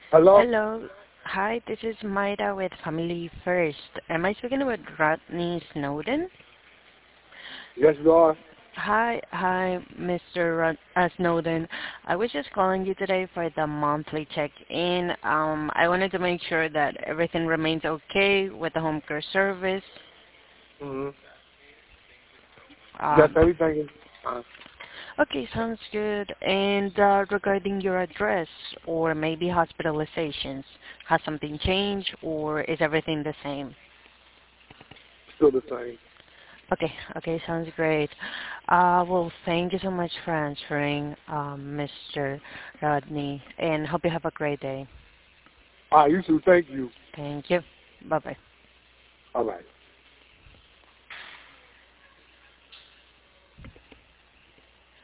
Hello? Hello. Hi, this is Mayra with Family First. Am I speaking with Rodney Snowden? Yes, you are. Hi, Mr. Snowden. I was just calling you today for the monthly check-in. I wanted to make sure that everything remains okay with the home care service. Mm-hmm. Yes, Um, everything is fine. okay, sounds good. And regarding your address or maybe hospitalizations, has something changed or is everything the same? Still the same. Okay, sounds great. Well, thank you so much for answering, Mr. Rodney, and hope you have a great day. You too. Thank you. Thank you. Bye-bye. All right.